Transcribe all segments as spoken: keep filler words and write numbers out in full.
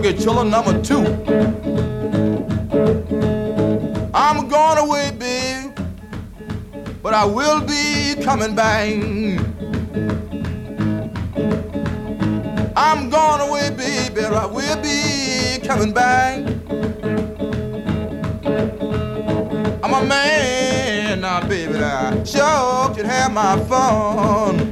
Boogie Chiller number two. I'm going away, babe, but I will be coming back. I'm going away, baby, but I will be coming back. I'm a man now, baby, I sure can have my fun.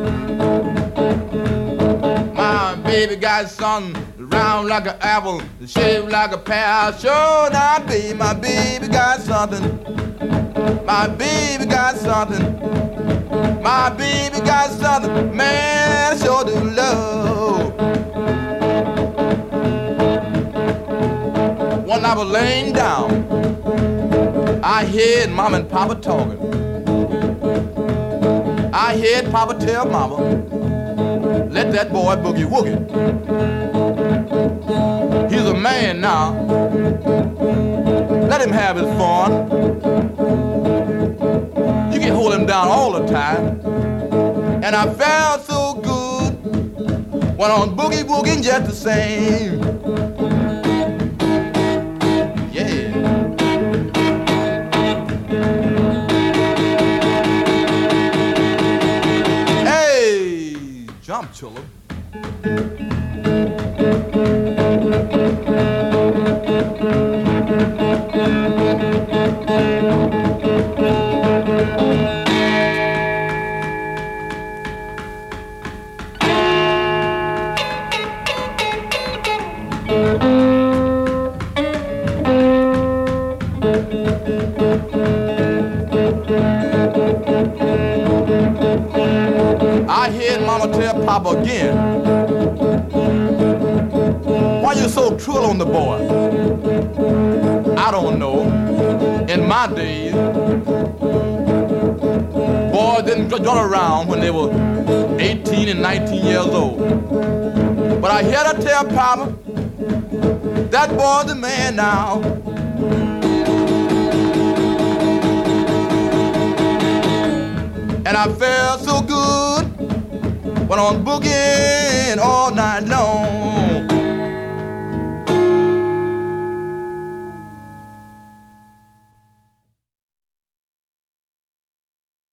My baby got something round like an apple, shaped like a pear. Sure now, baby, my baby got something. My baby got something. My baby got something, man, I sure do love. One night I was laying down, I heard Mom and Papa talking. I heard Papa tell Mama, let that boy boogie woogie. He's a man now, let him have his fun. You can hold him down all the time. And I felt so good when on boogie woogie just the same. Yeah. Hey, jump chiller. I heard Mama tell Papa again, why you so cruel on the boy? I don't know. In my days, boys didn't run around when they were eighteen and nineteen years old. But I heard her tell Papa, that boy's the man now. And I felt so good when I was boogieing all night long.